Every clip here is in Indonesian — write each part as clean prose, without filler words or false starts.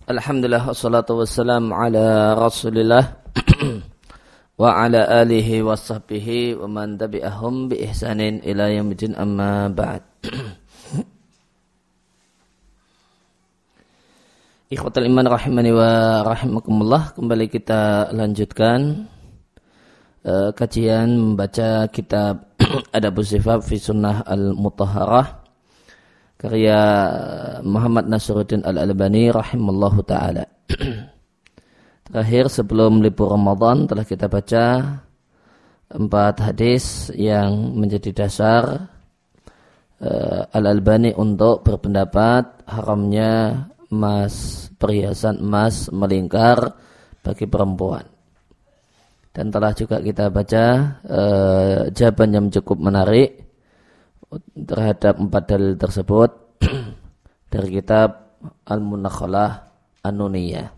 Alhamdulillah wassalatu wassalamu ala Rasulillah wa ala alihi wa sahbihi wa man tabi'ahum bi ihsanin ila yaumil amma ba'd. Ikhwatul iman rahimani wa rahimakumullah, kembali kita lanjutkan kajian membaca kitab Adabus Zifaf fi Sunnah Al-Mutahharah karya Muhammad Nasiruddin Al-Albani rahimallahu ta'ala. Terakhir sebelum libur Ramadan telah kita baca 4 hadis yang menjadi dasar Al-Albani untuk berpendapat haramnya perhiasan emas melingkar bagi perempuan. Dan telah juga kita baca jawaban yang cukup menarik terhadap 4 dalil tersebut dari kitab Al-Munakhalah An-Nuniyah.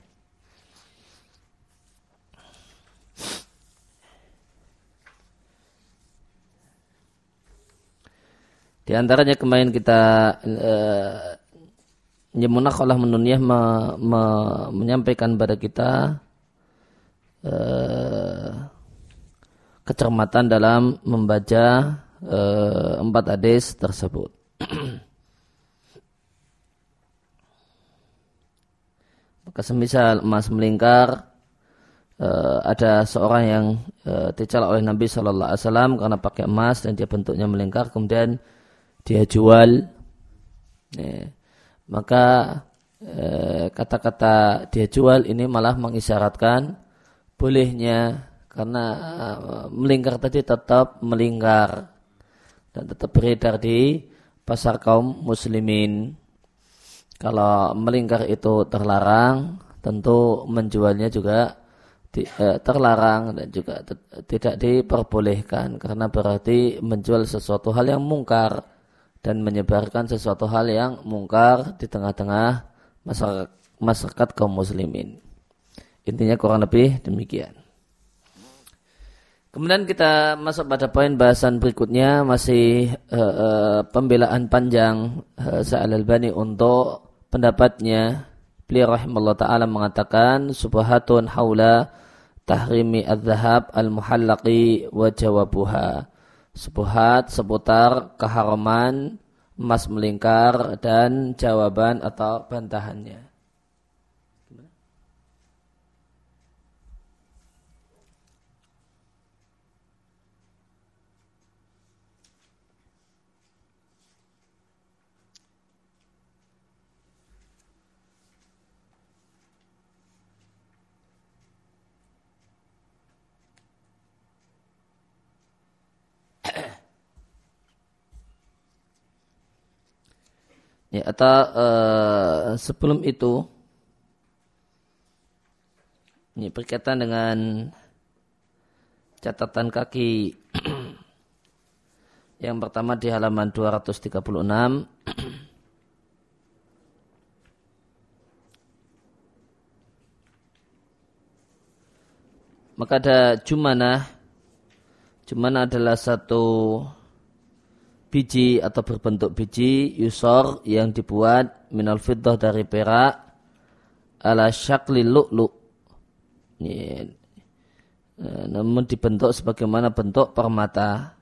Di antaranya kemarin kita Munakhalah An-Nuniyah menyampaikan pada kita kecermatan dalam membaca 4 hadis tersebut. Maka semisal emas melingkar, ada seorang yang dicela oleh Nabi Sallallahu Alaihi Wasallam karena pakai emas dan dia bentuknya melingkar, kemudian dia jual. Maka kata-kata dia jual ini malah mengisyaratkan bolehnya, karena melingkar tadi tetap melingkar dan tetap beredar di pasar kaum muslimin. Kalau melingkar itu terlarang, tentu menjualnya juga terlarang dan juga tidak diperbolehkan, karena berarti menjual sesuatu hal yang mungkar dan menyebarkan sesuatu hal yang mungkar di tengah-tengah masyarakat kaum muslimin. Intinya kurang lebih demikian. Kemudian kita masuk pada poin bahasan berikutnya, masih pembelaan panjang Al-Albani untuk pendapatnya. Beliau rahimahullah ta'ala mengatakan subhatun haula tahrimi adz-dzahab al-muhallaqi wa jawabuha. Subhat seputar keharaman emas melingkar dan jawaban atau bantahannya. Ya, atau sebelum itu, ini berkaitan dengan catatan kaki yang pertama di halaman 236. Maka ada jumanah. Jumanah adalah satu biji atau berbentuk biji yusor yang dibuat minal fiddah dari perak ala syakli lu'lu'. Namun dibentuk sebagaimana bentuk permata.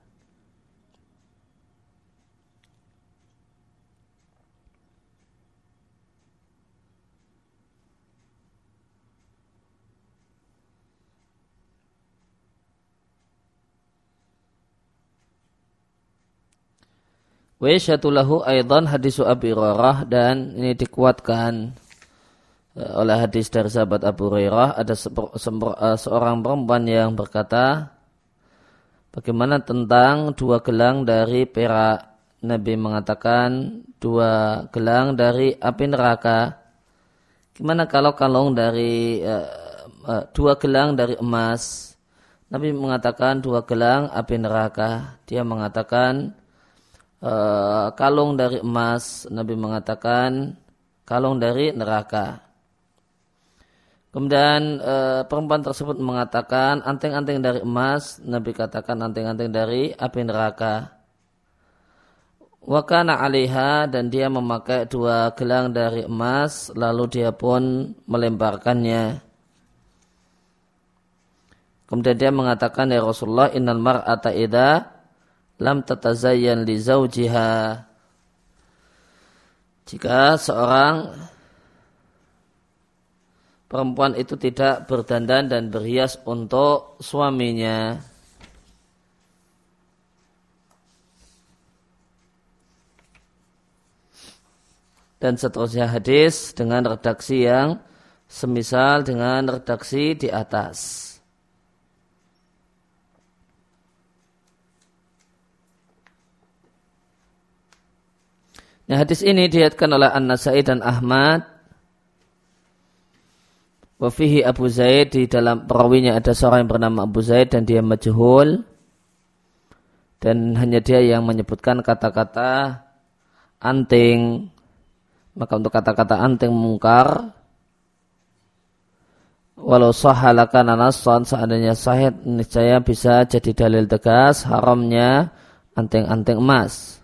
Wa yashhadu lahu aidan hadisu Abi Hurairah, dan ini dikuatkan oleh hadis dari sahabat Abu Hurairah. Ada seorang perempuan yang berkata, bagaimana tentang 2 gelang dari perak? Nabi mengatakan 2 gelang dari api neraka. Gimana kalau kalung dari 2 gelang dari emas? Nabi mengatakan 2 gelang api neraka. Dia mengatakan kalung dari emas. Nabi mengatakan kalung dari neraka. Kemudian perempuan tersebut mengatakan anting-anting dari emas. Nabi katakan anting-anting dari api neraka. Wa kana 'alaiha, dan dia memakai 2 gelang dari emas, lalu dia pun melemparkannya. Kemudian dia mengatakan, ya Rasulullah, innal mar'ata idza lam tatazayyan li zawjiha. Jika seorang perempuan itu tidak berdandan dan berhias untuk suaminya. Dan seterusnya hadis dengan redaksi yang semisal dengan redaksi di atas. Nah, hadis ini diriwayatkan oleh An-Nasa'i dan Ahmad. Wa fihi Abu Zaid, di dalam perawinya ada seorang yang bernama Abu Zaid dan dia majhul. Dan hanya dia yang menyebutkan kata-kata anting. Maka untuk kata-kata anting mungkar, walau sahha lakana nassan, seandainya sahih niscaya bisa jadi dalil tegas haramnya anting-anting emas.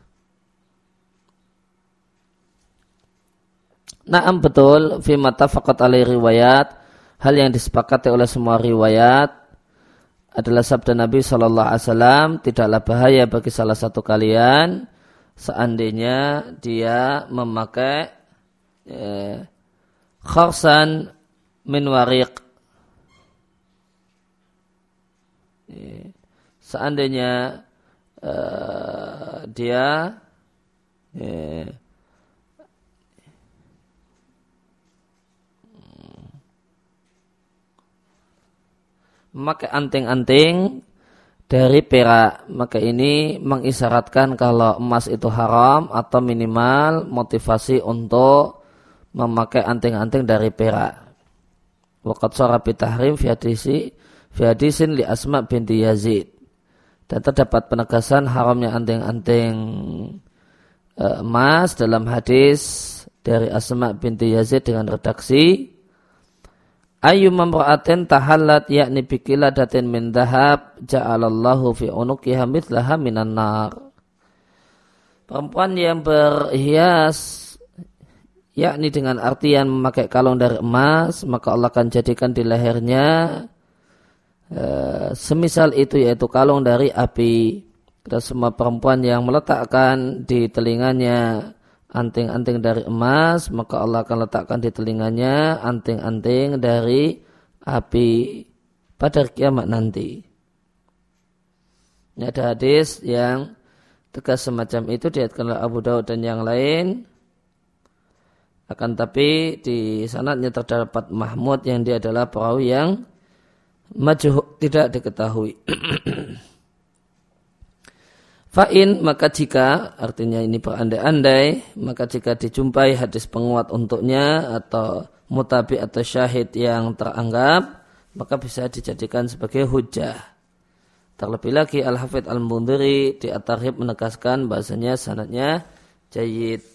Naam, betul, fi mattafaqat alaihi riwayat, hal yang disepakati oleh semua riwayat adalah sabda Nabi SAW, tidaklah bahaya bagi salah satu kalian seandainya dia memakai kharsan min wariq. Seandainya dia memakai anting-anting dari perak, maka ini mengisyaratkan kalau emas itu haram atau minimal motivasi untuk memakai anting-anting dari perak. Waqad shara bi tahrim fi hadisin li Asma binti Yazid. Dan terdapat penegasan haramnya anting-anting emas dalam hadis dari Asma binti Yazid dengan redaksi ayyum mamra'atin tahallat yakni biqiladatin min dhahab ja'alallahu fi unuqiha mithlaha minan nar. Perempuan yang berhias yakni dengan artian memakai kalung dari emas, maka Allah akan jadikan di lehernya semisal itu, yaitu kalung dari api. Dan semua perempuan yang meletakkan di telinganya anting-anting dari emas, maka Allah akan letakkan di telinganya anting-anting dari api pada kiamat nanti. Ini ada hadis yang tegas semacam itu diriwayatkan oleh Abu Daud dan yang lain. Akan tapi di sanadnya terdapat Mahmud yang dia adalah perawi yang majhul, tidak diketahui. Fa'in, maka jika, artinya ini berandai-andai, maka jika dijumpai hadis penguat untuknya atau mutabi atau syahid yang teranggap, maka bisa dijadikan sebagai hujjah. Terlebih lagi Al-Hafidh Al-Mundhiri di At-Tarhib menegaskan bahasanya sanadnya jayyid.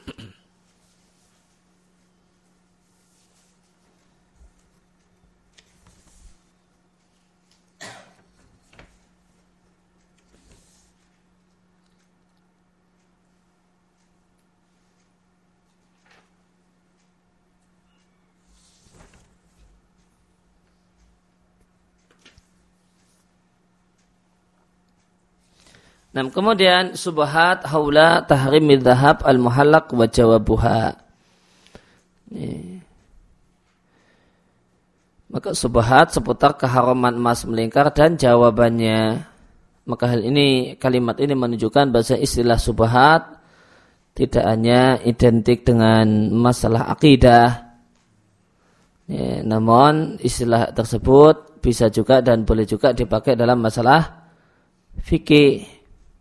Nah, kemudian subhat haula tahrimid dhahab al-muhallaq wa jawabuha. Maka subhat seputar keharaman emas melingkar dan jawabannya. Maka hal ini, kalimat ini menunjukkan bahasa istilah subhat tidak hanya identik dengan masalah akidah. Namun istilah tersebut bisa juga dan boleh juga dipakai dalam masalah fikih.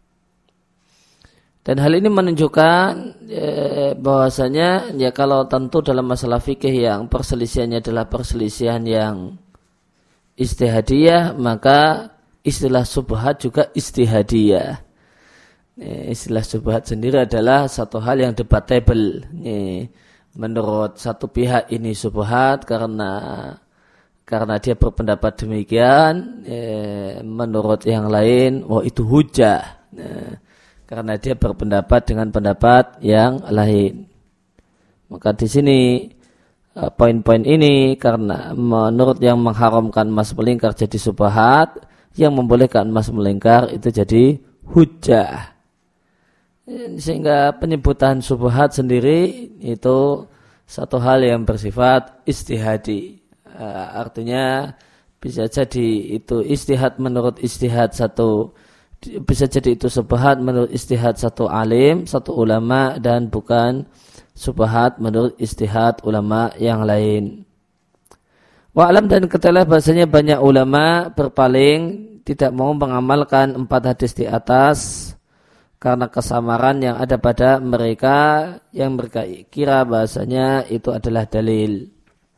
Dan hal ini menunjukkan bahwasanya ya kalau tentu dalam masalah fikih yang perselisihannya adalah perselisihan yang ijtihadiyah, maka istilah subhat juga ijtihadiyah. Istilah subhat sendiri adalah satu hal yang debatable. Menurut satu pihak ini subhat karena dia berpendapat demikian, menurut yang lain, itu hujah. karena dia berpendapat dengan pendapat yang lain. Maka di sini poin-poin ini karena menurut yang mengharamkan emas melingkar jadi subhat, yang membolehkan emas melingkar itu jadi hujjah. Sehingga penyebutan subhat sendiri itu satu hal yang bersifat istihadi. Artinya bisa jadi itu istihad menurut istihad satu, bisa jadi itu subhat menurut istihad satu alim, satu ulama, dan bukan subhat menurut istihad ulama yang lain. Wa'alam, dan ketahuilah bahasanya banyak ulama berpaling tidak mau mengamalkan 4 hadis di atas karena kesamaran yang ada pada mereka yang mereka kira bahasanya itu adalah dalil.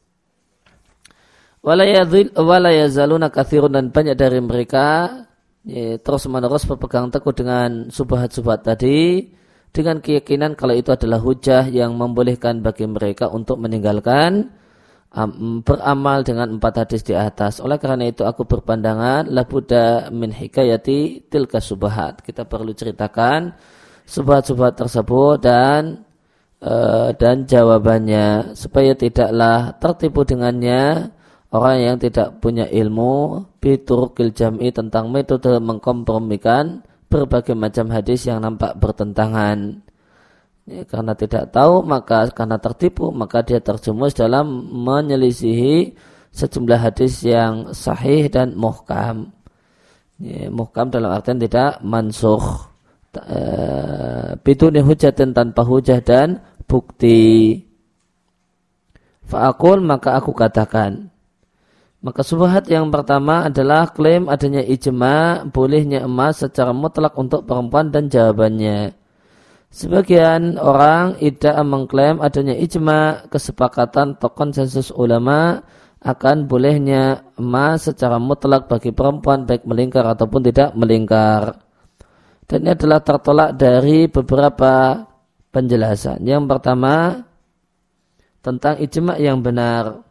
Wala yazaluna katsirun, dan banyak dari mereka terus menerus berpegang teguh dengan subhat-subhat tadi dengan keyakinan kalau itu adalah hujah yang membolehkan bagi mereka untuk meninggalkan beramal dengan 4 hadis di atas. Oleh karena itu aku berpandangan labuda min hikayati tilka subhat. Kita perlu ceritakan subhat-subhat tersebut dan jawabannya supaya tidaklah tertipu dengannya orang yang tidak punya ilmu biturukil jam'i tentang metode mengkompromikan berbagai macam hadis yang nampak bertentangan. Karena tidak tahu, maka karena tertipu, maka dia terjumus dalam menyelisihi sejumlah hadis yang sahih dan muhkam. Muhkam dalam artian tidak mansukh. Biduni hujatin, tanpa hujah dan bukti. Fa'akul, maka aku katakan. Maka subhat yang pertama adalah klaim adanya ijma' bolehnya emas secara mutlak untuk perempuan, dan jawabannya. Sebagian orang tidak mengklaim adanya ijma', kesepakatan atau konsensus ulama akan bolehnya emas secara mutlak bagi perempuan baik melingkar ataupun tidak melingkar. Dan ini adalah tertolak dari beberapa penjelasan. Yang pertama tentang ijma' yang benar.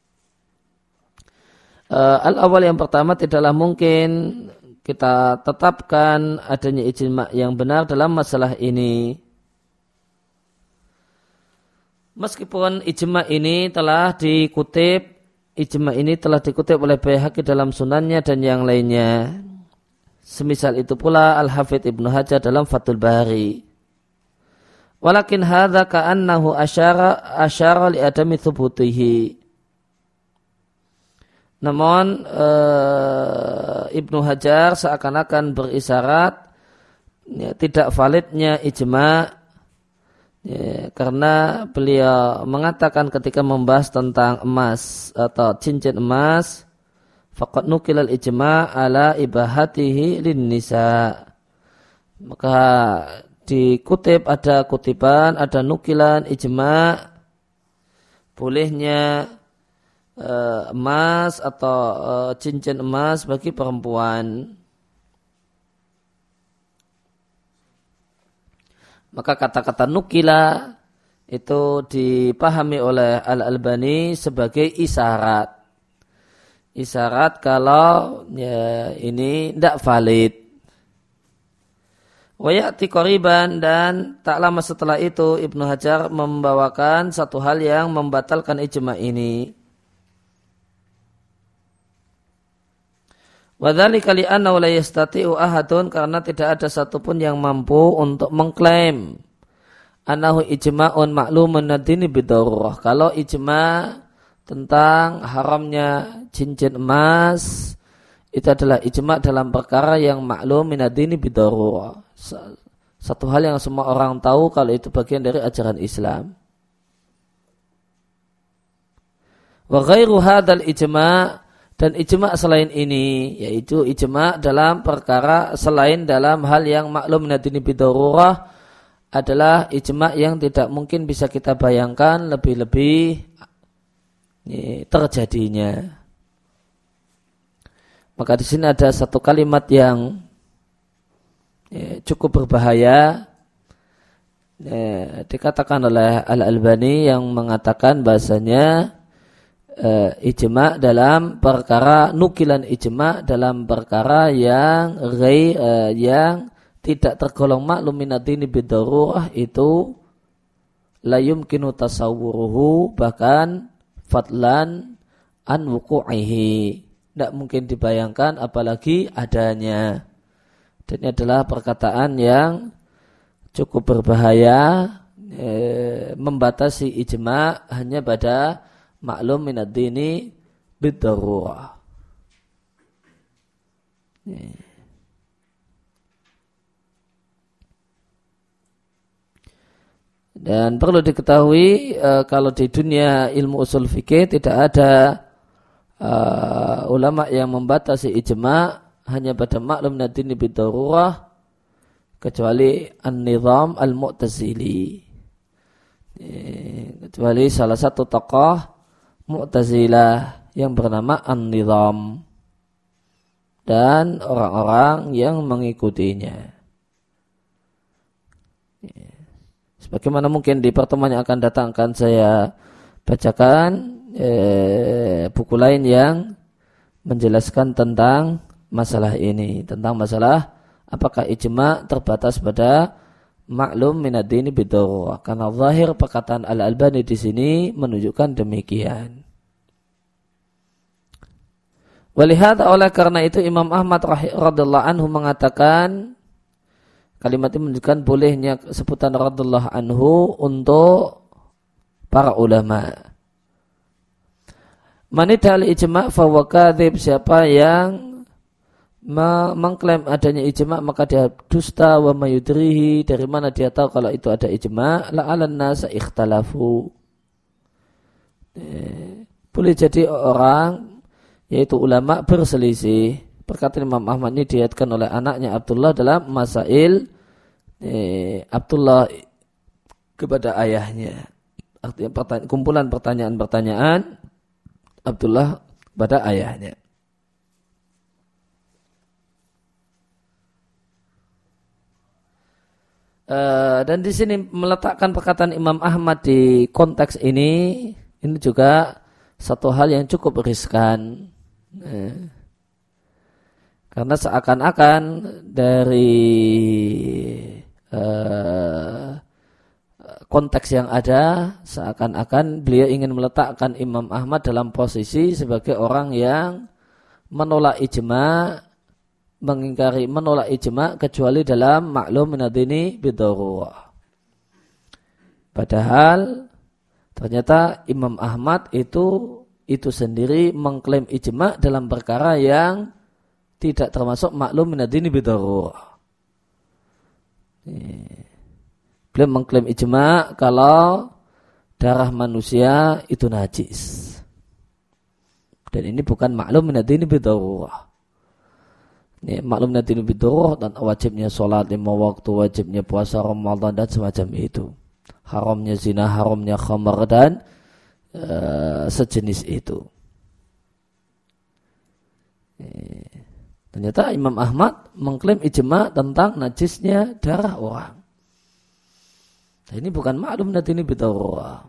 Al-awal yang pertama, tidaklah mungkin kita tetapkan adanya ijma' yang benar dalam masalah ini. Meskipun ijma' ini telah dikutip oleh Baihaqi dalam sunannya dan yang lainnya. Semisal itu pula Al-Hafidz Ibnu Hajar dalam Fathul Bari. Walakin hadza ka'annahu asyara li adami thubutihi. Namun Ibnu Hajar seakan-akan berisyarat tidak validnya ijma', karena beliau mengatakan ketika membahas tentang emas atau cincin emas, faqad nukilal ijma' ala ibahatihi lin nisa. Maka dikutip, ada kutipan, ada nukilan ijma' bolehnya emas atau cincin emas bagi perempuan. Maka kata-kata nukila itu dipahami oleh Al-Albani sebagai isyarat. Isyarat kalau ini tidak valid. Wa ya'ti qariban, dan tak lama setelah itu Ibnu Hajar membawakan satu hal yang membatalkan ijma' ini. Wadzalika li'annahu la yastati'u ahadun, karena tidak ada satupun yang mampu untuk mengklaim annahu ijma'un ma'lumun ad-dini bidarurah. Kalau ijma' tentang haramnya cincin emas itu adalah ijma' dalam perkara yang maklum min ad-dini bidarurah. Satu hal yang semua orang tahu kalau itu bagian dari ajaran Islam. Wa ghairu hadzal ijma', dan ijma' selain ini, yaitu ijma' dalam perkara selain dalam hal yang maklum nadini bidarurah, adalah ijma' yang tidak mungkin bisa kita bayangkan lebih-lebih terjadinya. Maka di sini ada satu kalimat yang cukup berbahaya, dikatakan oleh Al-Albani yang mengatakan bahasanya ijma' dalam perkara, nukilan ijma' dalam perkara yang tidak tergolong maklum minad-dini bidarurah itu la yumkinu tasawwuruhu, bahkan fadlan an wuqu'ihi, tidak mungkin dibayangkan apalagi adanya. Dan ini adalah perkataan yang cukup berbahaya, membatasi ijma' hanya pada maklum minad-dini bidarurah. Dan perlu diketahui kalau di dunia ilmu usul fikih tidak ada ulama yang membatasi ijma' hanya pada maklum minad-dini bidarurah kecuali an-nizam al-mu'tazili, kecuali salah satu tokoh Mu'tazilah yang bernama an-nizam dan orang-orang yang mengikutinya. Sebagaimana mungkin di pertemuan yang akan datang akan saya bacakan buku lain yang menjelaskan tentang masalah ini, tentang masalah apakah ijma' terbatas pada maklum minad-dini bidarurah. Karena zahir perkataan Al-Albani di sini menunjukkan demikian. Walihada, oleh karena itu Imam Ahmad radhiyallahu anhu mengatakan, kalimat ini menunjukkan bolehnya sebutan radhiyallahu anhu untuk para ulama. Manidal ijma' fahuwa kadzib, siapa yang mengklaim adanya ijma' maka dia dusta. Wa mayudrihi, dari mana dia tahu kalau itu ada ijma'? La'alan nasa ikhtalafu, boleh jadi orang yaitu ulama berselisih. Perkataan Imam Ahmad ini diriwayatkan oleh anaknya Abdullah dalam masail Abdullah kepada ayahnya, artinya kumpulan pertanyaan-pertanyaan Abdullah kepada ayahnya. Dan di sini meletakkan perkataan Imam Ahmad di konteks ini juga satu hal yang cukup riskan, karena seakan-akan dari konteks yang ada, seakan-akan beliau ingin meletakkan Imam Ahmad dalam posisi sebagai orang yang menolak ijma', mengingkari menolak ijma' kecuali dalam maklum minad-dini bidarurah. Padahal ternyata Imam Ahmad itu sendiri mengklaim ijma' dalam perkara yang tidak termasuk maklum minad-dini bidarurah. Beliau mengklaim ijma' kalau darah manusia itu najis. Dan ini bukan maklum minad-dini bidarurah. Maklum minad-dini bidarurah dan wajibnya sholat 5 waktu, wajibnya puasa Ramadan dan semacam itu. Haramnya zina, haramnya khamar dan sejenis itu. Ternyata Imam Ahmad mengklaim ijma' tentang najisnya darah orang. Dan ini bukan maklum minad-dini bidarurah.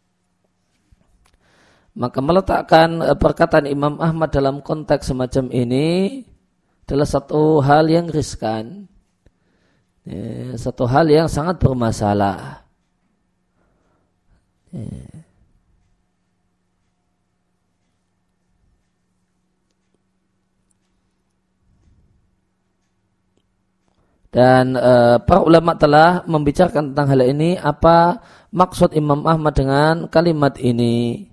Maka meletakkan perkataan Imam Ahmad dalam konteks semacam ini adalah satu hal yang riskan, satu hal yang sangat bermasalah. Dan para ulama telah membicarakan tentang hal ini, apa maksud Imam Ahmad dengan kalimat ini.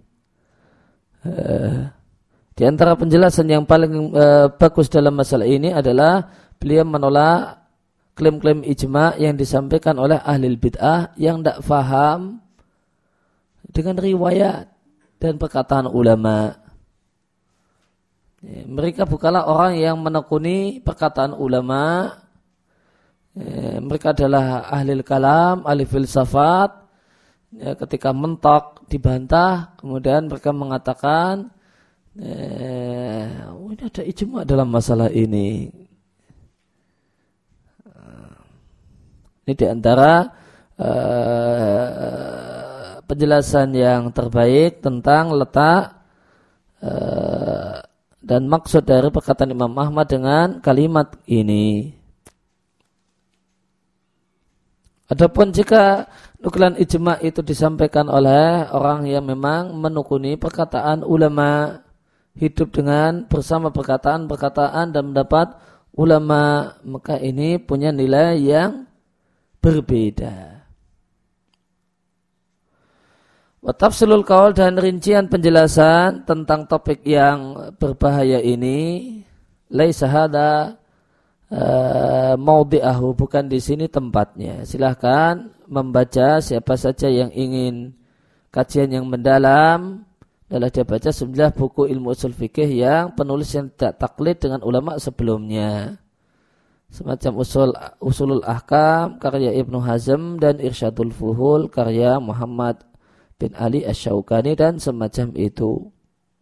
Di antara penjelasan yang paling bagus dalam masalah ini adalah beliau menolak klaim-klaim ijma' yang disampaikan oleh ahli bid'ah yang tidak faham dengan riwayat dan perkataan ulama. Mereka bukanlah orang yang menekuni perkataan ulama. Mereka adalah ahli kalam, ahli filsafat. Ketika mentok dibantah, kemudian mereka mengatakan, ini ada ijma' dalam masalah ini. Ini diantara penjelasan yang terbaik tentang letak dan maksud dari perkataan Imam Ahmad dengan kalimat ini. Adapun jika nukilan ijma' itu disampaikan oleh orang yang memang menukuni perkataan ulama, hidup dengan bersama perkataan dan mendapat ulama, maka ini punya nilai yang berbeda. Wa tafsilul qaul, dan rincian penjelasan tentang topik yang berbahaya ini, laisa hada maudhi'ahu, bukan di sini tempatnya. Silahkan membaca siapa saja yang ingin kajian yang mendalam, adalah dia baca 9 buku ilmu usul fikih yang penulis yang tidak taklid dengan ulama sebelumnya. Semacam usulul ahkam karya Ibnu Hazm dan Irsyadul Fuhul karya Muhammad bin Ali Asy-Syaukani dan semacam itu.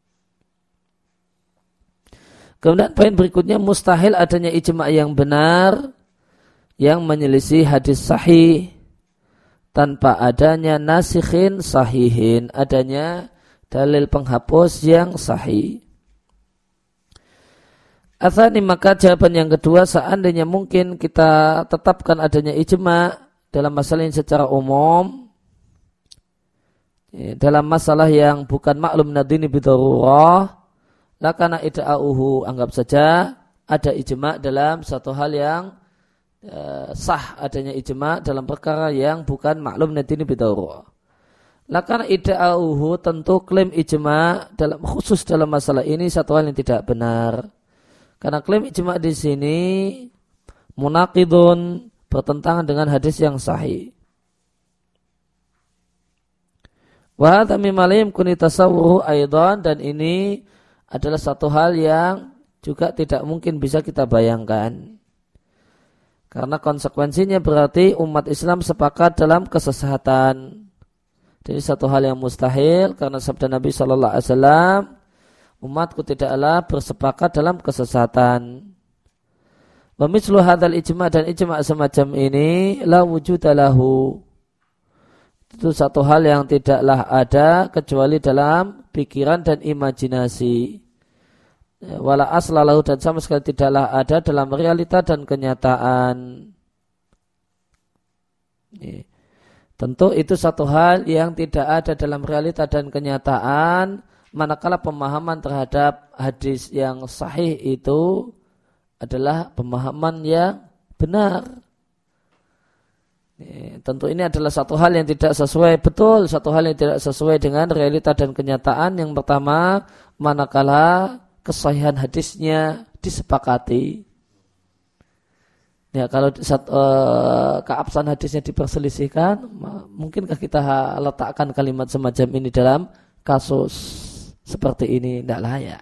Kemudian poin berikutnya, mustahil adanya ijma' yang benar yang menyelisih hadis sahih tanpa adanya nasikhin sahihin, adanya dalil penghapus yang sahih. Atsani, maka jawaban yang kedua, seandainya mungkin kita tetapkan adanya ijma' dalam masalah ini secara umum, dalam masalah yang bukan maklum nadini bidarurah, lakana ida'uhu, anggap saja ada ijma' dalam satu hal yang sah adanya ijma' dalam perkara yang bukan maklum nadini bidarurah. Lakana ida'uhu, tentu klaim ijma' khusus dalam masalah ini satu hal yang tidak benar. Karena klaim ijma' di sini munaqidun, bertentangan dengan hadis yang sahih. Wa hadza mimma la yumkinu tasawwuruhu aidan, dan ini adalah satu hal yang juga tidak mungkin bisa kita bayangkan. Karena konsekuensinya berarti umat Islam sepakat dalam kesesatan. Jadi satu hal yang mustahil, karena sabda Nabi SAW, umatku tidaklah bersepakat dalam kesesatan. Wa mithlu hadzal ijma', dan ijma' semacam ini la wujuda lahu, itu satu hal yang tidaklah ada kecuali dalam pikiran dan imajinasi. Wala aslalahu, dan sama sekali tidaklah ada dalam realita dan kenyataan. Tentu itu satu hal yang tidak ada dalam realita dan kenyataan, manakala pemahaman terhadap hadis yang sahih itu adalah pemahaman yang benar. Tentu ini adalah satu hal yang tidak sesuai, betul, satu hal yang tidak sesuai dengan realita dan kenyataan. Yang pertama, manakala kesahihan hadisnya disepakati. Ya, kalau keabsahan hadisnya diperselisihkan, mungkinkah kita letakkan kalimat semacam ini dalam kasus seperti ini? Tidak layak.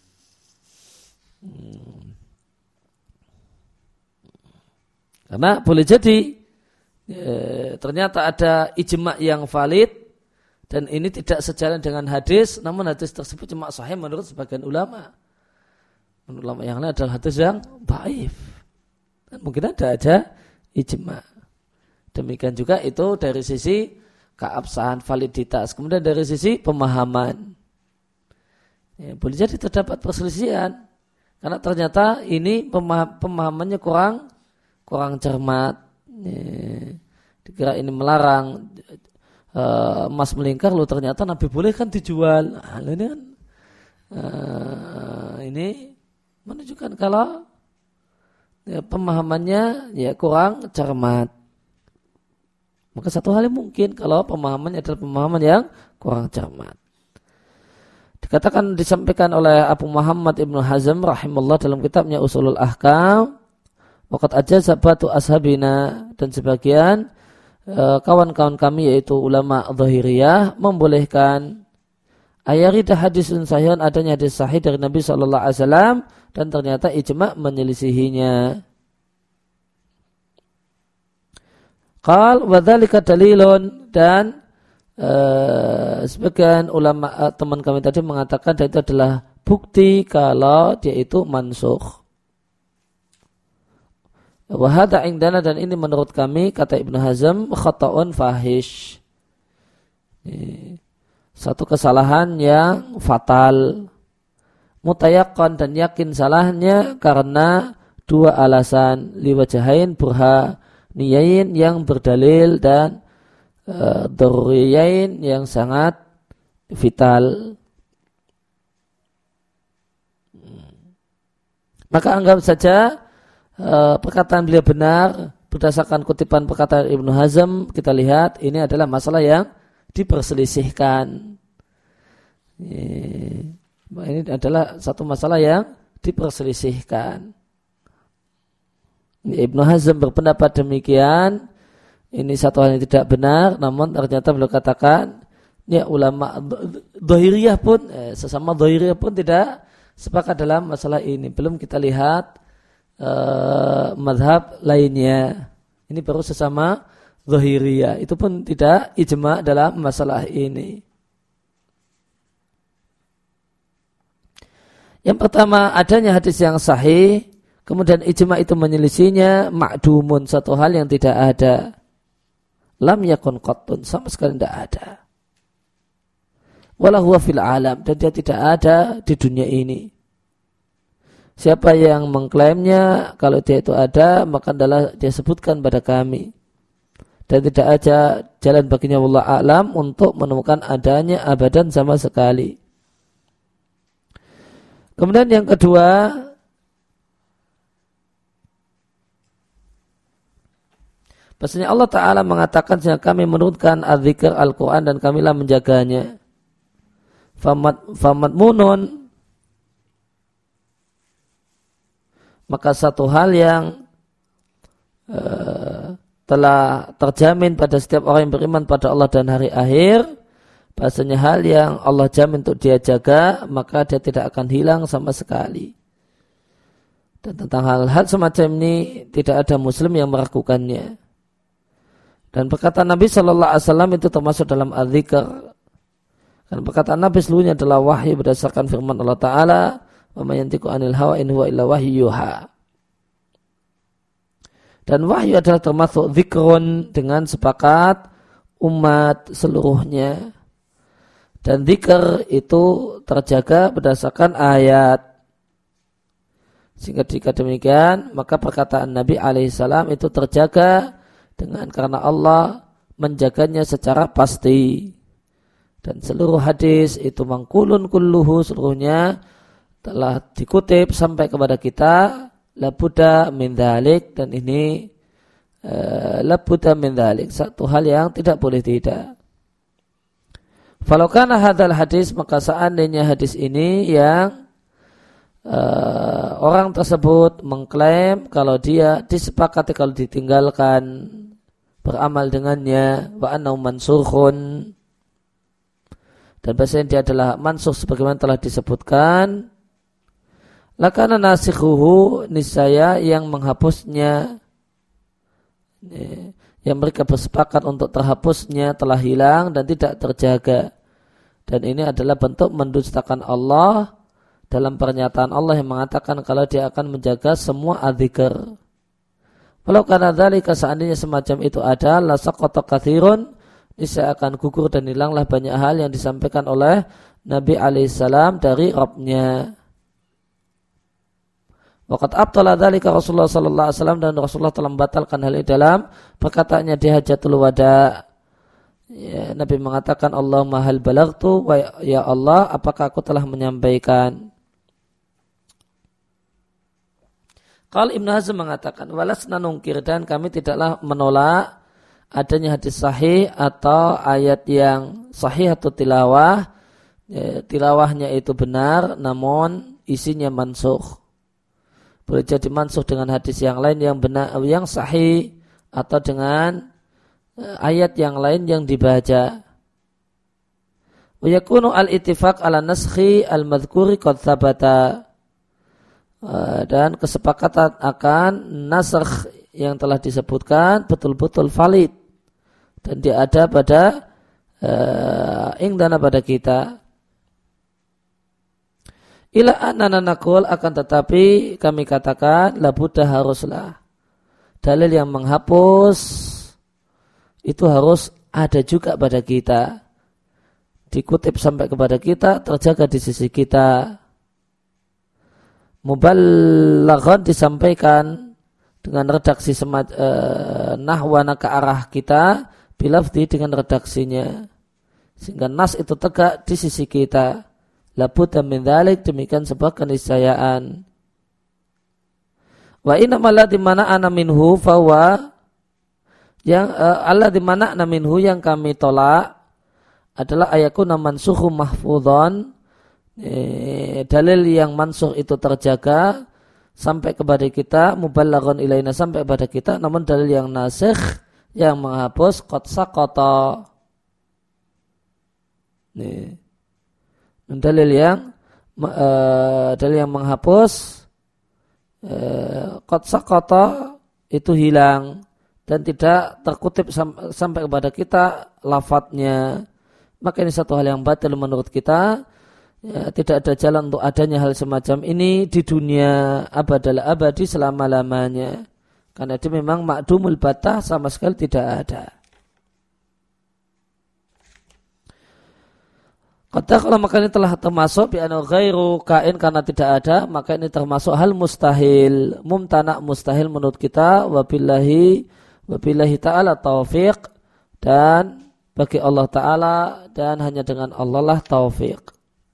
Karena boleh jadi ternyata ada ijma' yang valid dan ini tidak sejalan dengan hadis, namun hadis tersebut cuma sahih menurut sebagian ulama. Menurut ulama yang lain adalah hadis yang dhaif. Dan mungkin ada aja ijma'. Demikian juga itu dari sisi keabsahan validitas. Kemudian dari sisi pemahaman. Ya, boleh jadi terdapat perselisihan. Karena ternyata ini pemahamannya kurang cermat. Dikira ini melarang emas melingkar, lo ternyata Nabi boleh kan dijual. Nah, ini kan ini menunjukkan kalau ya, pemahamannya ya kurang cermat. Maka satu hal yang mungkin kalau pemahamannya adalah pemahaman yang kurang cermat. Dikatakan disampaikan oleh Abu Muhammad Ibnu Hazm rahimahullah dalam kitabnya Usulul Ahkam, waqad ajaza batu ashabina, dan sebagian kawan-kawan kami yaitu ulama Zahiriyah membolehkan ayarida hadisun sahihun, adanya hadis sahih dari Nabi SAW dan ternyata ijma' menyelisihinya. Qal wa dzalika dalilun, dan sebagian ulama teman kami tadi mengatakan dan itu adalah bukti kalau dia itu mansukh. Wa hadza indana, dan ini menurut kami, kata Ibnu Hazm, khata'un fahish, satu kesalahan yang fatal, mutayaqqan, dan yakin salahnya karena dua alasan, liwajahain burha, niyain yang berdalil dan daruriyain yang sangat vital. Maka anggap saja perkataan beliau benar berdasarkan kutipan perkataan Ibnu Hazm. Kita lihat ini adalah masalah yang diperselisihkan. Ini adalah satu masalah yang diperselisihkan. Ibnu Hazm berpendapat demikian. Ini satu hal yang tidak benar, namun ternyata beliau katakan, ya ulama Dhahiriyah pun sesama Dhahiriyah pun tidak sepakat dalam masalah ini. Belum kita lihat mazhab lainnya. Ini baru sesama Dhahiriyah. Itu pun tidak ijma dalam masalah ini. Yang pertama, adanya hadis yang sahih, kemudian ijma itu menyelisihinya, ma'dumun, satu hal yang tidak ada. Lam yakun qattun, sama sekali tidak ada. Wala huwa fil alam, dan dia tidak ada di dunia ini. Siapa yang mengklaimnya, kalau dia itu ada, maka adalah dia sebutkan pada kami. Dan tidak ada jalan baginya wallahu a'lam untuk menemukan adanya abadan sama sekali. Kemudian yang kedua, bahasanya Allah Ta'ala mengatakan sehingga kami menurunkan az-zikr Al-Quran dan kamilah menjaganya. Famat munun, maka satu hal yang telah terjamin pada setiap orang yang beriman pada Allah dan hari akhir, bahasanya hal yang Allah jamin untuk dia jaga, maka dia tidak akan hilang sama sekali. Dan tentang hal-hal semacam ini tidak ada muslim yang meragukannya. Dan perkataan Nabi SAW itu termasuk dalam az-zikr. Dan perkataan Nabi seluruhnya adalah wahyu berdasarkan firman Allah Ta'ala, wa ma yantiqu 'anil hawa in huwa illa wahyu yuha. Dan wahyu adalah termasuk zikrun dengan sepakat umat seluruhnya. Dan zikr itu terjaga berdasarkan ayat. Sehingga jika demikian, maka perkataan Nabi alaihissalam itu terjaga dengan karena Allah menjaganya secara pasti. Dan seluruh hadis itu mangkulun kulluhu, seluruhnya telah dikutip sampai kepada kita, labuda min dzalik, dan ini labuda min dzalik, satu hal yang tidak boleh tidak. Falau kana hadzal hadis, maka seandainya hadis ini yang orang tersebut mengklaim kalau dia disepakati kalau ditinggalkan beramal dengannya, wa annahu mansukhun, dan bahasanya dia adalah mansukh sebagaimana telah disebutkan, lakana nasikhuhu, niscaya yang menghapusnya, yang mereka bersepakat untuk terhapusnya telah hilang dan tidak terjaga. Dan ini adalah bentuk mendustakan Allah dalam pernyataan Allah yang mengatakan kalau dia akan menjaga semua adzikr. Walau kana dzalika, seandainya semacam itu ada, la saqata katsirun, niscaya akan gugur dan hilanglah banyak hal yang disampaikan oleh Nabi alaihissalam dari Rabb-Nya. Waqad abtala dzalika Rasulullah sallallahu alaihi wasallam, dan Rasulullah telah membatalkan hal ini dalam perkataannya di Hajjatul Wada. Ya, Nabi mengatakan, Allahumma hal balagtu, ya Allah, apakah aku telah menyampaikan? Kalau Ibnu Hazm mengatakan, walasna nungkir, dan kami tidaklah menolak adanya hadis sahih atau ayat yang sahih atau tilawah, ya, tilawahnya itu benar, namun isinya mansukh. Boleh jadi mansukh dengan hadis yang lain yang benar, yang sahih, atau dengan ayat yang lain yang dibaca. Wa yakunu al-ittifaq ala naskhi al-madhkuri qad thabata. Dan kesepakatan akan nasakh yang telah disebutkan betul-betul valid dan dia ada pada ingdana pada kita. Ila annana naqul, akan tetapi kami katakan la budda, haruslah dalil yang menghapus itu harus ada juga pada kita, dikutip sampai kepada kita, terjaga di sisi kita. Mubalaghan, disampaikan dengan redaksi nahwana ke arah kita bilafdi dengan redaksinya, sehingga nas itu tegak di sisi kita. Labudda min dzalik, demikian sebuah keniscayaan. Wa inna ma alladzi mana'ana minhu fawa, yang alladzi mana'na minhu yang kami tolak adalah ayakuna mansukhu mahfudhan, dalil yang mansuh itu terjaga sampai kepada kita, muballaghun ilaina sampai kepada kita, namun dalil yang nasikh yang menghapus qad saqata. Dalil yang menghapus qad saqata itu hilang dan tidak terkutip sampai kepada kita lafadznya. Maka ini satu hal yang batil menurut kita. Ya, tidak ada jalan untuk adanya hal semacam ini di dunia abadal abadi selama-lamanya. Karena itu memang ma'dumul batah, sama sekali tidak ada. Kata kalau maka ini telah termasuk bi'anu ghairu kain, karena tidak ada, maka ini termasuk hal mustahil, mumtana mustahil menurut kita. Wabillahi ta'ala taufiq, dan bagi Allah Ta'ala dan hanya dengan Allah lah taufiq.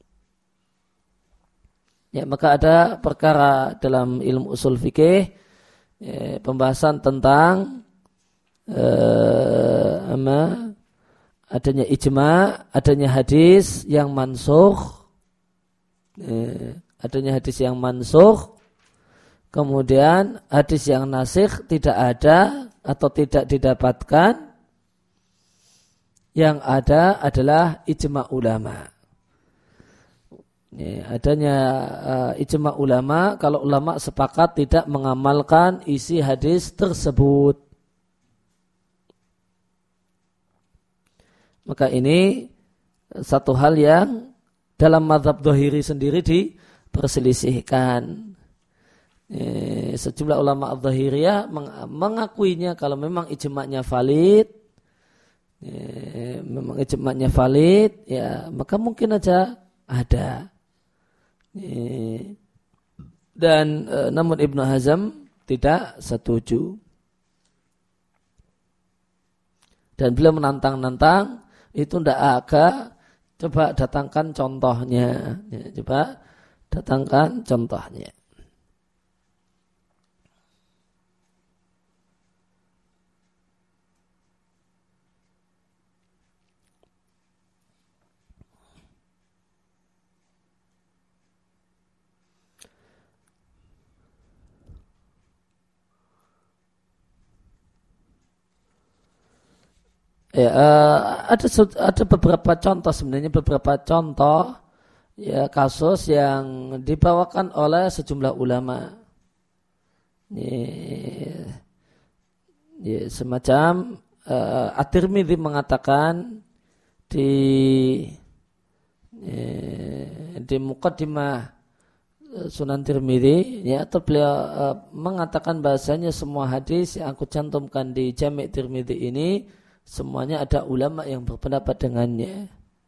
Ya, maka ada perkara dalam ilmu usul fikih, pembahasan tentang adanya ijma, adanya hadis yang mansukh, kemudian hadis yang nasikh tidak ada atau tidak didapatkan, yang ada adalah ijma ulama. Adanya ijma ulama, kalau ulama sepakat tidak mengamalkan isi hadis tersebut, maka ini satu hal yang dalam mazhab dhahiri sendiri diperselisihkan. Sejumlah ulama dhahiriyah mengakuinya kalau memang ijma'nya valid, ya maka mungkin aja ada. Dan namun Ibnu Hazm tidak setuju, dan beliau menantang itu tidak agak. Coba datangkan contohnya, coba datangkan contohnya. Ya, ada beberapa contoh, sebenarnya beberapa contoh ya kasus yang dibawakan oleh sejumlah ulama. Ya, semacam At-Tirmidzi mengatakan di Muqaddimah Sunan Tirmidzi, ya, atau beliau mengatakan bahasanya semua hadis yang aku cantumkan di Jami' Tirmidzi ini semuanya ada ulama yang berpendapat dengannya.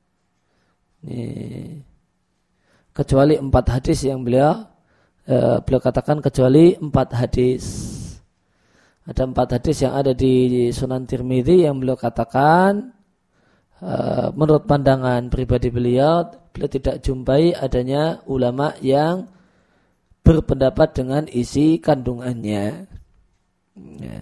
Kecuali 4 hadis yang beliau katakan, kecuali 4 hadis. Ada 4 hadis yang ada di Sunan Tirmidzi yang beliau katakan menurut pandangan pribadi beliau tidak jumpai adanya ulama yang berpendapat dengan isi kandungannya. Ya.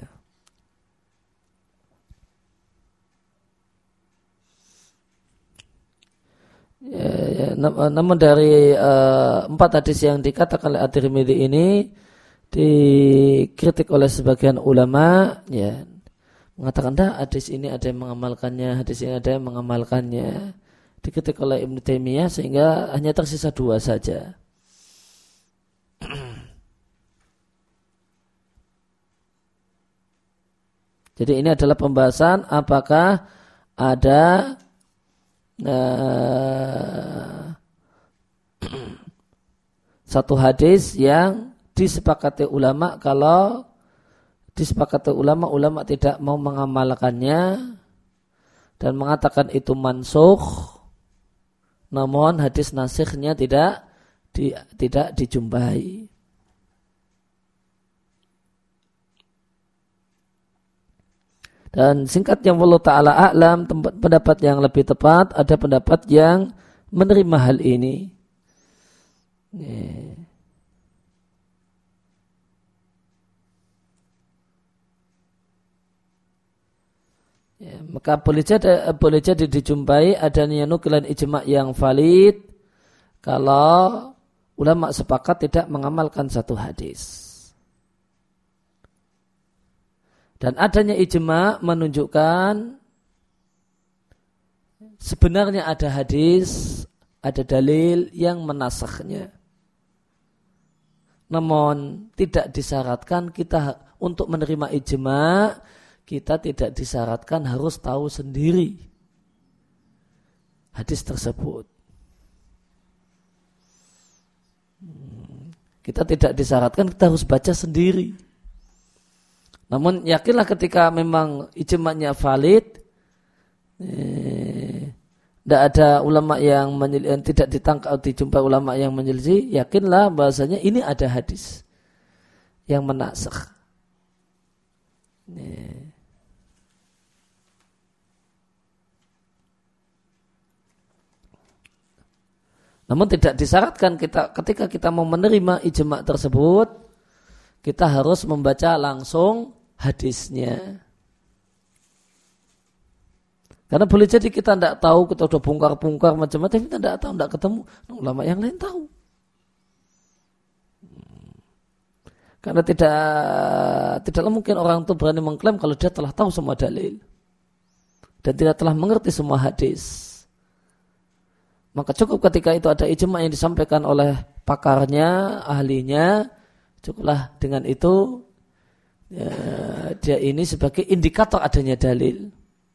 Namun dari 4 hadis yang dikatakan oleh At-Tirmidzi ini dikritik oleh sebagian ulama, ya, mengatakan hadis ini ada yang mengamalkannya, hadis ini ada yang mengamalkannya. Dikritik oleh Ibnu Taimiyah sehingga hanya tersisa 2 saja. Jadi ini adalah pembahasan apakah ada satu hadis yang disepakati ulama, kalau disepakati ulama tidak mau mengamalkannya dan mengatakan itu mansukh, namun hadis nasikhnya tidak dijumpai. Dan singkatnya wallahu ta'ala a'lam, pendapat yang lebih tepat ada pendapat yang menerima hal ini. Ya, maka boleh jadi dijumpai adanya nukilan ijma' yang valid kalau ulama sepakat tidak mengamalkan satu hadis. Dan adanya ijma' menunjukkan sebenarnya ada hadis, ada dalil yang menasakhnya. Namun tidak disyaratkan kita untuk menerima ijma', kita tidak disyaratkan harus tahu sendiri hadis tersebut. Kita tidak disyaratkan kita harus baca sendiri. Namun yakinlah ketika memang ijma'nya valid, tidak ada ulama yang tidak ditangkap atau dijumpai ulama yang menyelisih, yakinlah bahasanya ini ada hadis yang menasakh. Namun tidak disyaratkan ketika kita mau menerima ijma' tersebut, kita harus membaca langsung hadisnya. Karena boleh jadi kita tidak tahu, kita sudah bongkar-bongkar macam-macam, kita tidak tahu, tidak ketemu. Ulama yang lain tahu. Karena tidaklah mungkin orang itu berani mengklaim kalau dia telah tahu semua dalil dan tidak telah mengerti semua hadis. Maka cukup ketika itu ada ijma' yang disampaikan oleh pakarnya, ahlinya, cukuplah dengan itu dia ini sebagai indikator adanya dalil.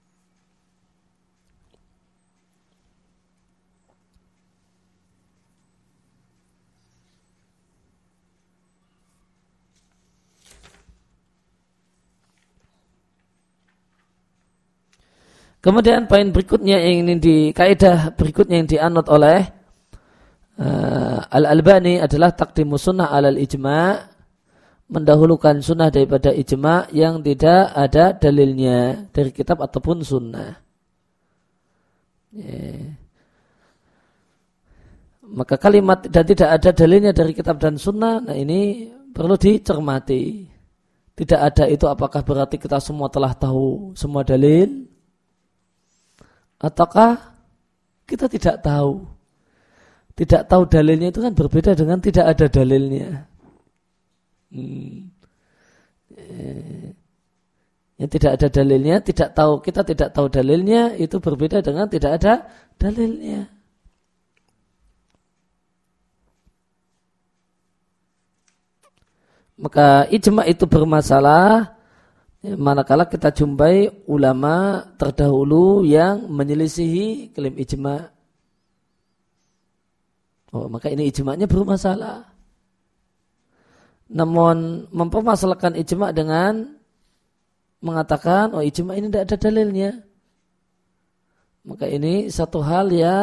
Kemudian poin berikutnya yang ini kaidah berikutnya yang dianut oleh Al-Albani adalah taqdimu sunnah alal ijma', mendahulukan sunnah daripada ijma' yang tidak ada dalilnya dari kitab ataupun sunnah. Maka kalimat dan tidak ada dalilnya dari kitab dan sunnah, nah ini perlu dicermati. Tidak ada itu apakah berarti kita semua telah tahu semua dalil? Ataukah kita tidak tahu? Tidak tahu dalilnya itu kan berbeda dengan tidak ada dalilnya. Yang tidak ada dalilnya, kita tidak tahu dalilnya itu berbeda dengan tidak ada dalilnya. Maka ijma' itu bermasalah manakala kita jumpai ulama terdahulu yang menyelisihi klaim ijma'. Maka ini ijma'nya bermasalah. Namun mempermasalahkan ijma' dengan mengatakan ijma' ini tidak ada dalilnya, maka ini satu hal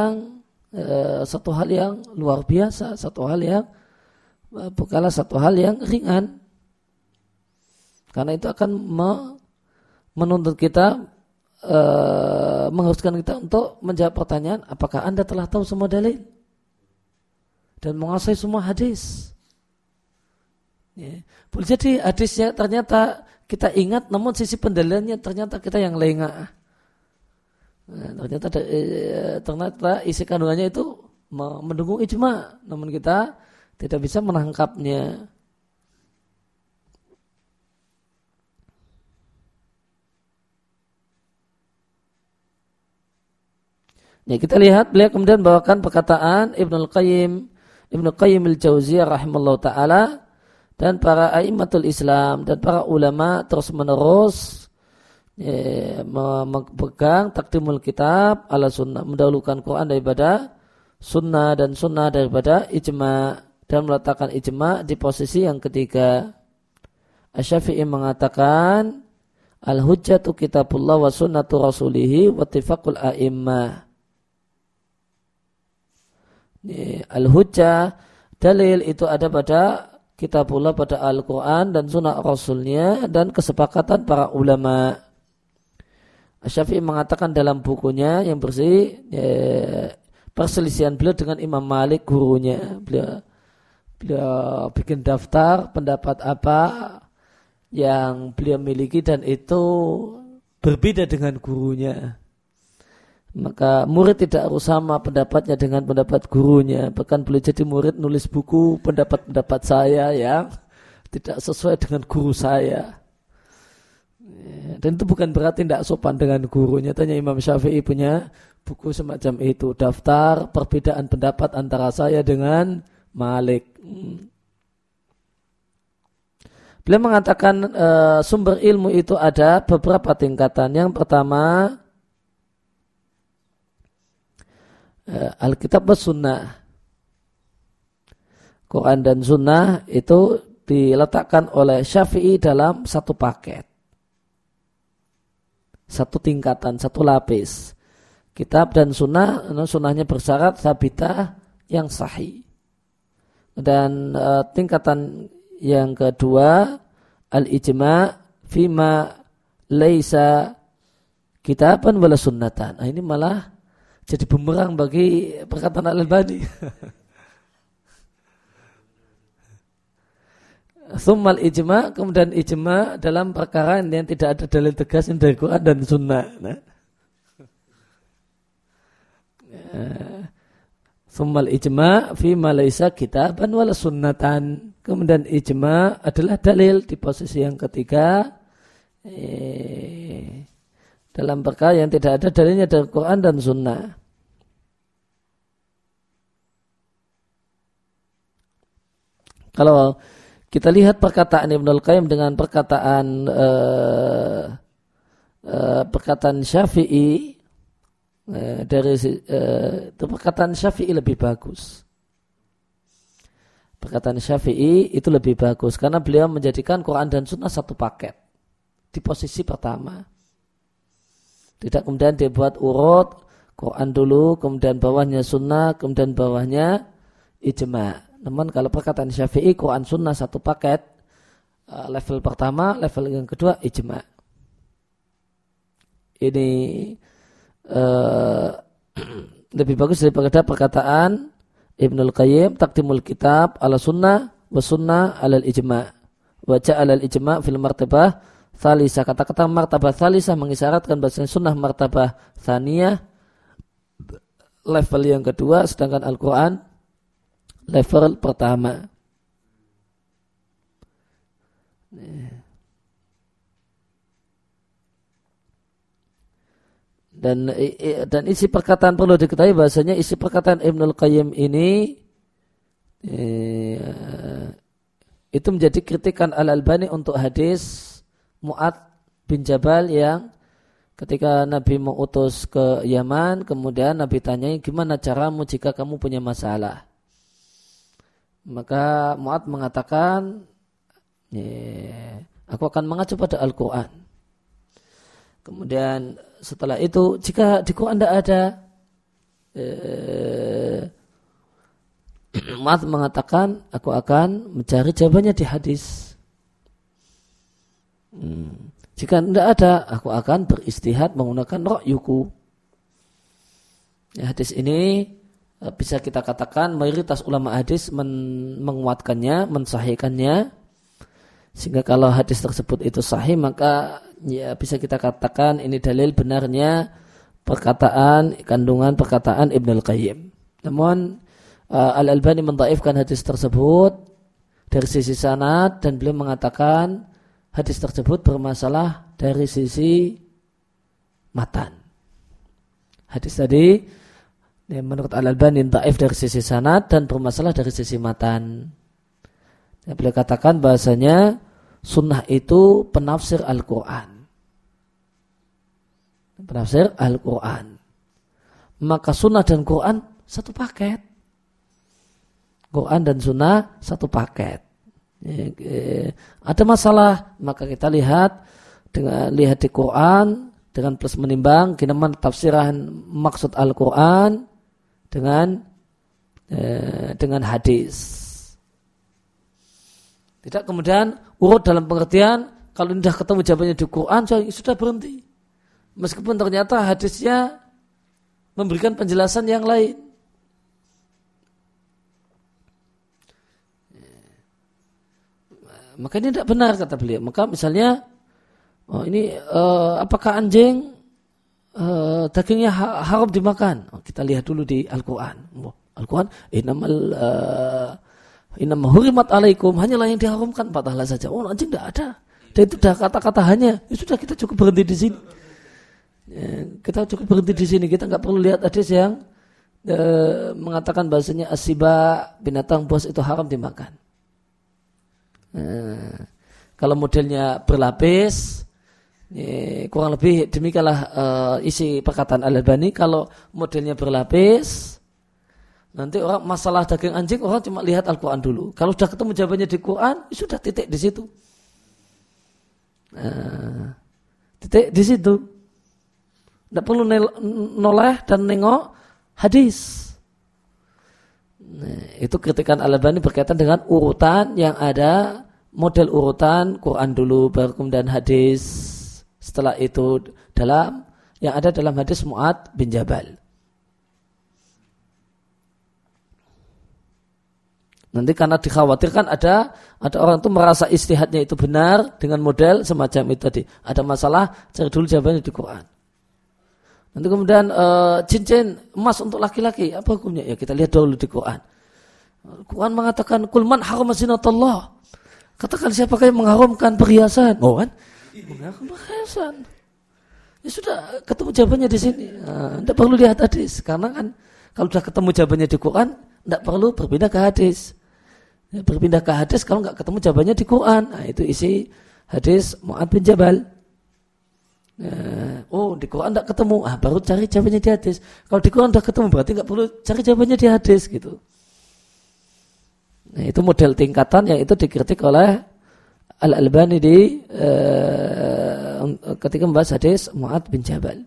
yang luar biasa, satu hal yang bukanlah satu hal yang ringan. Karena itu akan menuntut kita, mengharuskan kita untuk menjawab pertanyaan, apakah Anda telah tahu semua dalil dan menguasai semua hadis? Ya. Boleh jadi hadisnya ternyata kita ingat, namun sisi pendalilannya ternyata kita yang lengah. Nah, ternyata isi kandungannya itu mendukung ijma', namun kita tidak bisa menangkapnya. Ya, kita lihat beliau kemudian bawakan perkataan Ibnu Qayyim al-Jauziyah rahimallahu taala dan para a'immatul Islam dan para ulama terus menerus memegang takdimul kitab ala sunnah, mendahulukan Quran daripada sunnah dan sunnah daripada ijma', dan meletakkan ijma' di posisi yang ketiga. Asy-Syafi'i mengatakan al-hujjatu kitabullah wa sunnatu rasulihi wa ittifaqul a'immah. Al-hujjah, dalil itu ada pada kitabullah, pada Al-Quran dan sunnah Rasulnya dan kesepakatan para ulama. Syafi'i mengatakan dalam bukunya yang bersih perselisihan beliau dengan Imam Malik gurunya. Beliau bikin daftar pendapat apa yang beliau miliki dan itu berbeda dengan gurunya. Maka murid tidak harus sama pendapatnya dengan pendapat gurunya. Bahkan boleh jadi murid nulis buku pendapat-pendapat saya yang tidak sesuai dengan guru saya. Dan itu bukan berarti tidak sopan dengan gurunya. Tanya Imam Syafi'i punya buku semacam itu. Daftar perbedaan pendapat antara saya dengan Malik. Beliau mengatakan sumber ilmu itu ada beberapa tingkatan. Yang pertama, Alkitab was sunnah. Quran dan sunnah itu diletakkan oleh Syafi'i dalam satu paket. Satu tingkatan, satu lapis. Kitab dan sunnah, sunnahnya bersyarat sabitah yang sahih. Dan tingkatan yang kedua, al-ijma' fima laisa kitaban wala sunnatan. Nah, ini malah jadi bumerang bagi perkataan Al-Albani. Tsummal ijma', kemudian ijma' dalam perkara yang tidak ada dalil tegas dari Quran dan Sunnah. Tsummal ijma' fi ma laisa kitaban wala sunnatan. Kemudian ijma' adalah dalil di posisi yang ketiga. Dalam perkara yang tidak ada dalilnya dari Quran dan Sunnah. Kalau kita lihat perkataan Ibnul Qayyim dengan perkataan Syafi'i, perkataan Syafi'i lebih bagus. Perkataan Syafi'i itu lebih bagus karena beliau menjadikan Quran dan Sunnah satu paket di posisi pertama. Tidak kemudian dia buat urut Quran dulu, kemudian bawahnya Sunnah, kemudian bawahnya ijma'. Namun kalau perkataan Syafi'i Quran Sunnah satu paket, level pertama, level yang kedua ijma'. Ini lebih bagus daripada perkataan Ibnul Qayyim taqdimul kitab ala sunnah wa sunnah ala ijma'. Wa ja'ala al-ijma' fil martabah thalisa. Kata-kata martabah thalisa mengisyaratkan bahasanya sunnah martabah thaniyah, level yang kedua, sedangkan Al-Quran level pertama. Dan isi perkataan perlu diketahui bahasanya isi perkataan Ibnul Qayyim ini itu menjadi kritikan Al-Albani untuk hadis Mu'adz bin Jabal yang ketika Nabi mau utus ke Yaman, kemudian Nabi tanyai, gimana caramu jika kamu punya masalah? Maka Mu'adz mengatakan, aku akan mengacu pada Al-Quran. Kemudian setelah itu, jika di Quran tidak ada, Mu'adz mengatakan, aku akan mencari jawabannya di hadis. Jika tidak ada, aku akan beristihad menggunakan ra'yuku. Hadis ini bisa kita katakan mayoritas ulama hadis menguatkannya, mensahihkannya. Sehingga kalau hadis tersebut itu sahih, maka ya bisa kita katakan ini dalil benarnya kandungan perkataan Ibnul Qayyim. Namun Al-Albani mendhaifkan hadis tersebut dari sisi sanad dan beliau mengatakan hadis tersebut bermasalah dari sisi matan. Hadis tadi menurut Al-Albani dhaif dari sisi sanad dan bermasalah dari sisi matan. Beliau katakan bahasanya sunnah itu penafsir Al-Quran. Penafsir Al-Quran. Maka sunnah dan Quran satu paket. Quran dan sunnah satu paket. Ada masalah, maka kita lihat di Quran dengan plus menimbang gimana tafsiran maksud Al-Quran dengan hadis. Tidak kemudian urut dalam pengertian kalau sudah ketemu jawabannya di Quran sudah berhenti. Meskipun ternyata hadisnya memberikan penjelasan yang lain. Maka ini tidak benar kata beliau. Maka misalnya, apakah anjing dagingnya haram dimakan? Kita lihat dulu di Al-Quran. Al-Quran, innama hurimat alaikum, hanyalah yang diharamkan 4 hal saja. Anjing tidak ada. Dan itu sudah kata-kata hanya. Ya sudah, kita cukup berhenti di sini. Kita cukup berhenti di sini. Kita nggak perlu lihat hadis yang mengatakan bahasanya asiba, binatang buas itu haram dimakan. Kalau modelnya berlapis, kurang lebih demikianlah isi perkataan Al-Albani. Kalau modelnya berlapis, nanti orang masalah daging anjing orang cuma lihat Al-Quran dulu. Kalau sudah ketemu jawabannya di Quran, sudah titik di situ. Titik di situ. Tidak perlu noleh dan nengok hadis. Itu kritikan Al-Albani berkaitan dengan urutan yang ada, model urutan Quran dulu baru kemudian hadis, setelah itu dalam yang ada dalam hadis Mu'adz bin Jabal. Nanti karena dikhawatirkan ada orang itu merasa ijtihadnya itu benar dengan model semacam itu tadi. Ada masalah, cari dulu jawabannya di Quran. Nanti kemudian cincin emas untuk laki-laki, apa hukumnya? Ya kita lihat dulu di Quran. Quran mengatakan kulman haram zinatullah. Katakan siapakah yang mengharamkan perhiasan? Oh kan? Mengharamkan perhiasan. Ya sudah, ketemu jawabannya di sini. Tidak perlu lihat hadis, karena kan kalau sudah ketemu jawabannya di Quran, tidak perlu berpindah ke hadis. Ya, berpindah ke hadis kalau nggak ketemu jawabannya di Quran. Nah, itu isi hadis Mu'adz bin Jabal. Di Quran tidak ketemu, baru cari jawabannya di hadis. Kalau di Quran sudah ketemu, berarti nggak perlu cari jawabannya di hadis gitu. Nah, itu model tingkatan yang itu dikritik oleh Al-Albani ketika membahas hadis Mu'adz bin Jabal.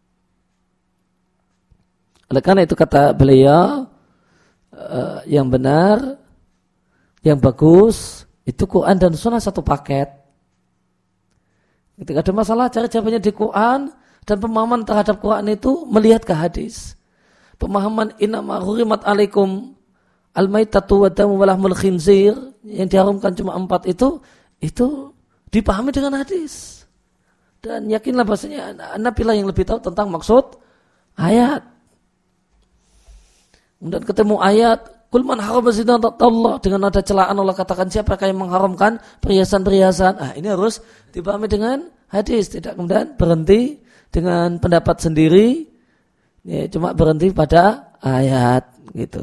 Oleh karena itu kata beliau, yang benar, yang bagus itu Quran dan Sunnah satu paket. Ketika ada masalah cari jawabannya di Quran, dan pemahaman terhadap Quran itu melihat ke hadis. Pemahaman innama hurimat alaikum al-maitatu wa damu wa lahmul khinzir yang diharamkan cuma 4 itu dipahami dengan hadis. Dan yakinlah bahasanya Nabi lah yang lebih tahu tentang maksud ayat. Kemudian ketemu ayat kul man harama zinatallahi, dengan ada celaan Allah katakan siapakah yang mengharamkan perhiasan-perhiasan. Ini harus dipahami dengan hadis, tidak kemudian berhenti dengan pendapat sendiri, ya, cuma berhenti pada ayat gitu.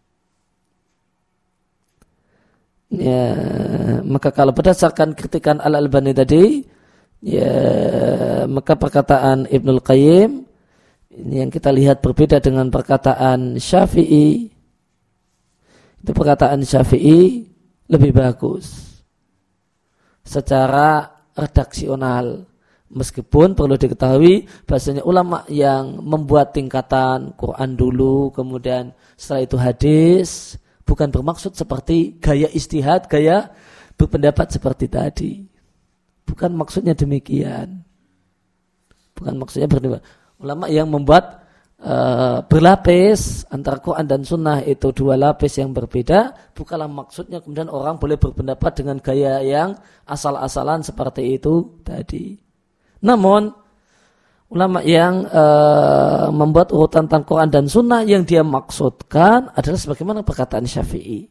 Ya, maka kalau berdasarkan kritikan Al-Albani tadi, ya, maka perkataan Ibnul Qayyim ini yang kita lihat berbeda dengan perkataan Syafi'i. Itu perkataan Syafi'i lebih bagus secara redaksional. Meskipun perlu diketahui bahasanya ulama yang membuat tingkatan Quran dulu, kemudian setelah itu hadis, bukan bermaksud seperti gaya ijtihad, gaya berpendapat seperti tadi. Bukan maksudnya demikian. Bukan maksudnya berdua. Ulama yang membuat berlapis antara Quran dan Sunnah itu 2 lapis yang berbeda, bukanlah maksudnya kemudian orang boleh berpendapat dengan gaya yang asal-asalan seperti itu tadi. Namun ulama yang membuat urutan tentang Quran dan Sunnah yang dia maksudkan adalah sebagaimana perkataan Syafi'i.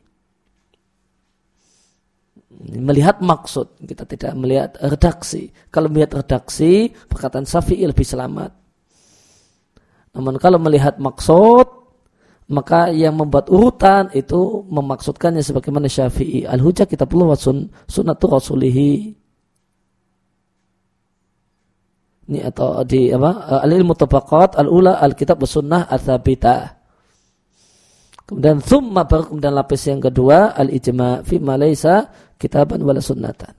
Melihat maksud, kita tidak melihat redaksi. Kalau melihat redaksi, perkataan Syafi'i lebih selamat. Namun kalau melihat maksud, maka yang membuat urutan itu memaksudkannya sebagaimana Syafi'i. Al-hujjah kitabullah wa sunnatu rasulihi. Ini atau di apa? Al-ilmu tabaqat al-ula al-kitab wa sunnah al-thabitah. Kemudian thumma baru kemudian lapis yang kedua al-ijma' fi ma laysa kitaban wala sunnatan.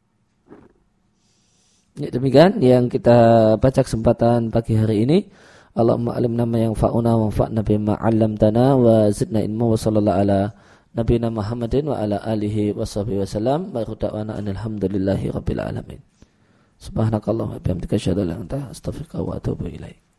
Ya, demikian yang kita baca kesempatan pagi hari ini. Allahumma alimna ma yanfa'una wa anfa'na bima 'allamtana wa zidna ilma wa sallallahu ala nabiyina Muhammadin wa ala alihi wa sahbihi wasallam. Wa da'wana alhamdulillahi rabbil alamin. Subhanakallahumma wa bihamdika asyhadu an la ilaha illa anta astaghfiruka wa atubu ilaik.